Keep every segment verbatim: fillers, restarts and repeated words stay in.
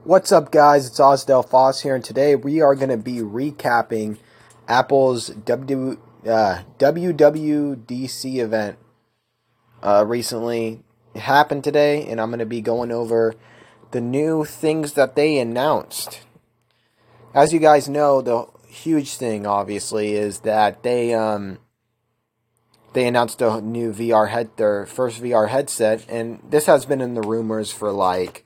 What's up, guys? It's Osdell Foss here, and today we are going to be recapping Apple's W, uh, W W D C event. Uh, recently, it happened today, and I'm going to be going over the new things that they announced. As you guys know, the huge thing, obviously, is that they um they announced a new V R head, their first V R headset, and this has been in the rumors for like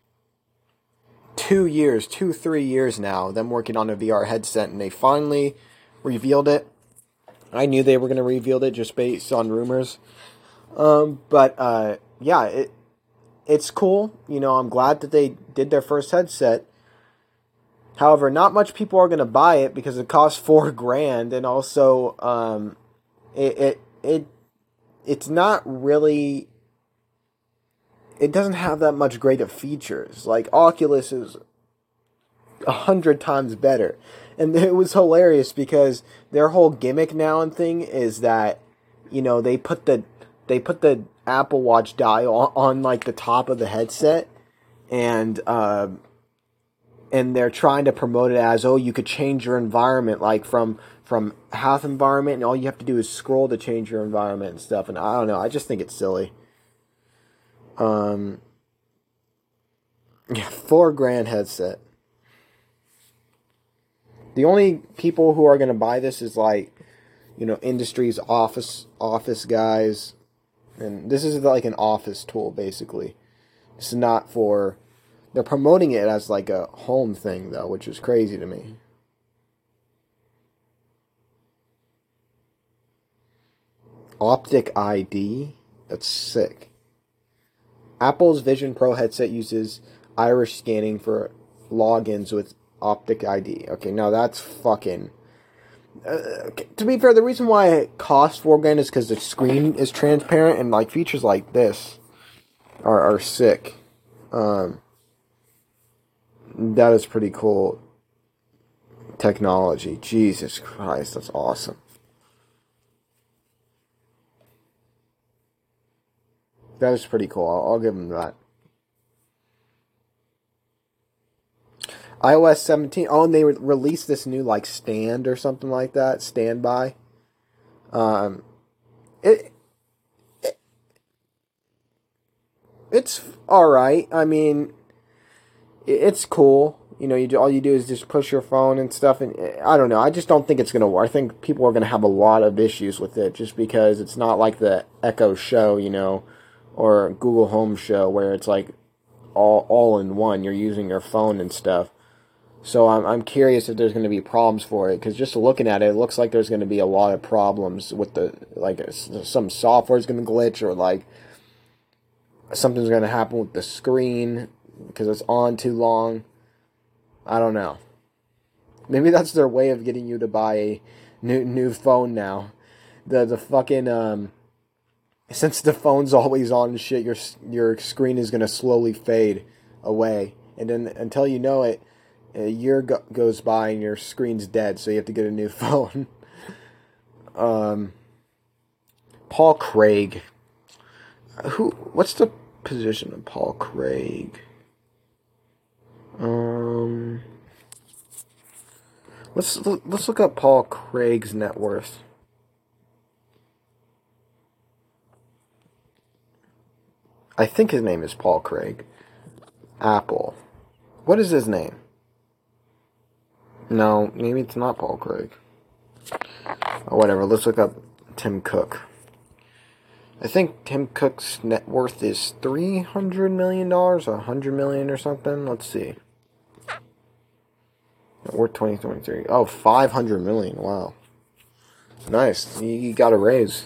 two years, two, three years now, them working on a V R headset, and they finally revealed it. I knew they were going to reveal it just based on rumors. Um, but, uh, yeah, it it's cool. You know, I'm glad that they did their first headset. However, not much people are going to buy it because it costs four grand, and also, um, it, it, it, it's not really, it doesn't have that much greater features. Like, Oculus is a hundred times better. And it was hilarious because their whole gimmick now and thing is that, you know, they put the they put the Apple Watch dial on, on like the top of the headset, and uh, and they're trying to promote it as, oh, you could change your environment, like from from half environment, and all you have to do is scroll to change your environment and stuff. And I don't know, I just think it's silly. Um, yeah, four grand headset. The only people who are going to buy this is like, you know, industries, office office guys, and this is like an office tool basically. This is not for. They're promoting it as like a home thing though, which is crazy to me. Optic I D, that's sick. Apple's Vision Pro headset uses iris scanning for logins with Optic I D. Okay, now that's fucking. Uh, to be fair, the reason why it costs four grand is because the screen is transparent, and like features like this are are sick. Um, that is pretty cool technology. Jesus Christ, that's awesome. That is pretty cool. I'll, I'll give them that. iOS seventeen. Oh, and they re- released this new like stand or something like that. Standby. Um, it, it it's all right. I mean, it, it's cool. You know, you all you do is just push your phone and stuff. And I don't know. I just don't think it's gonna work. I think people are gonna have a lot of issues with it just because it's not like the Echo Show, you know, or Google Home Show where it's like all all in one. You're using your phone and stuff. So I'm I'm curious if there's going to be problems for it, because just looking at it, it looks like there's going to be a lot of problems with the, like, some software is going to glitch, or like something's going to happen with the screen because it's on too long. I don't know. Maybe that's their way of getting you to buy a new new phone now. The the fucking um since the phone's always on and shit, your your screen is going to slowly fade away, and then until you know it, a year go- goes by and your screen's dead, so you have to get a new phone. um, Paul Craig. Who? What's the position of Paul Craig? Um, let's let's look up Paul Craig's net worth. I think his name is Paul Craig. Apple. What is his name? No, maybe it's not Paul Craig. Or whatever, let's look up Tim Cook. I think Tim Cook's net worth is three hundred million dollars, or one hundred million dollars or something. Let's see. Net worth twenty twenty-three. Oh, five hundred million dollars. Wow. Nice. You got a raise.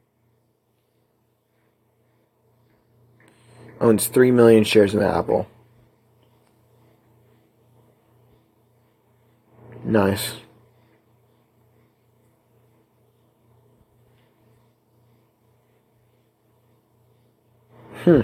Owns three million shares in Apple. Nice. Hmm.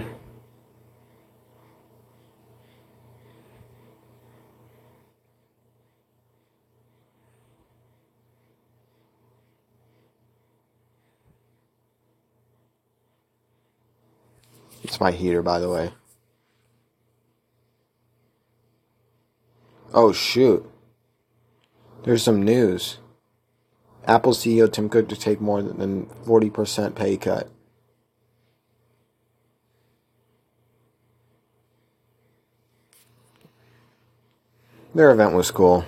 It's my heater, by the way. Oh, shoot. There's some news. Apple C E O Tim Cook to take more than forty percent pay cut. Their event was cool.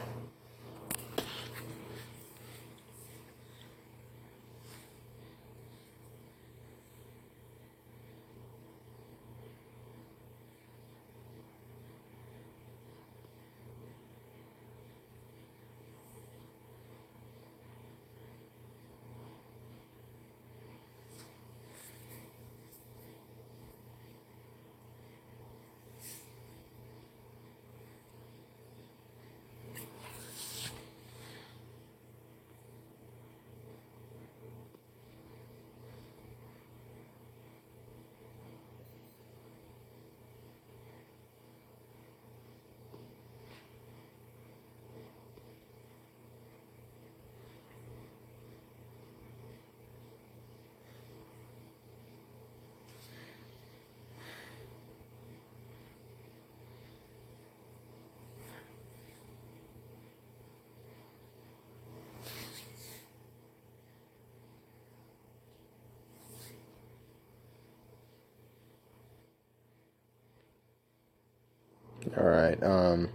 All right. Um,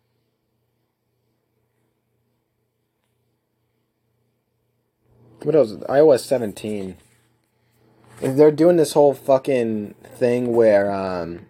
what else? iOS seventeen. They're doing this whole fucking thing where um,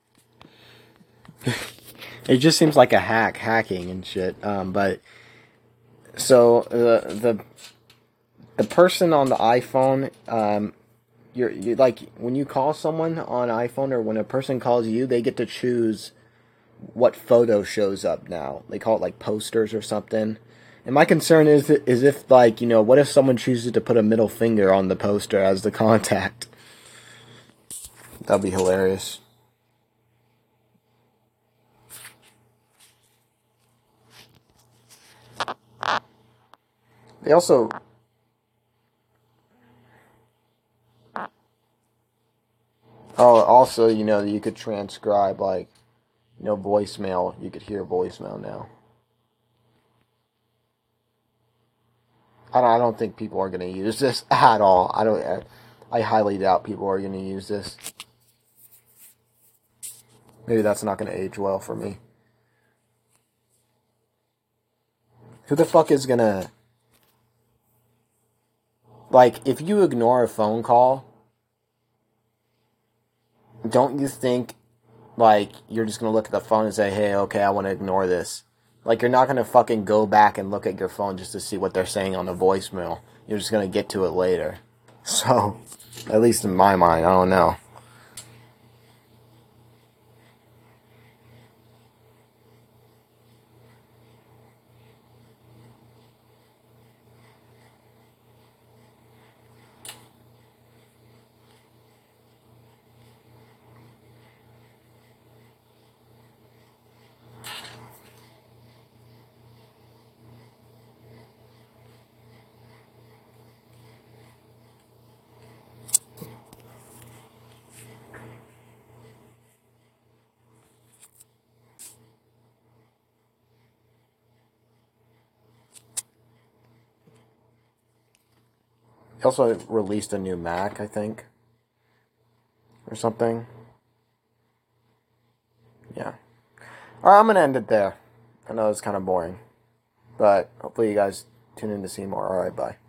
it just seems like a hack, hacking and shit. Um, but so the the the person on the iPhone, um, you're you like when you call someone on iPhone or when a person calls you, they get to choose what photo shows up now. They call it like posters or something. And my concern is is if like, you know, what if someone chooses to put a middle finger on the poster as the contact? That'd be hilarious. They also oh also, you know, you could transcribe like, you know, voicemail. You could hear voicemail now. I don't, I don't think people are going to use this at all. I don't. I, I highly doubt people are going to use this. Maybe that's not going to age well for me. Who the fuck is going to... Like, if you ignore a phone call, don't you think, like, you're just going to look at the phone and say, hey, okay, I want to ignore this? Like, you're not going to fucking go back and look at your phone just to see what they're saying on the voicemail. You're just going to get to it later. So, at least in my mind, I don't know. He also released a new Mac, I think, or something. Yeah. Alright, I'm going to end it there. I know it's kind of boring, but hopefully you guys tune in to see more. Alright, bye.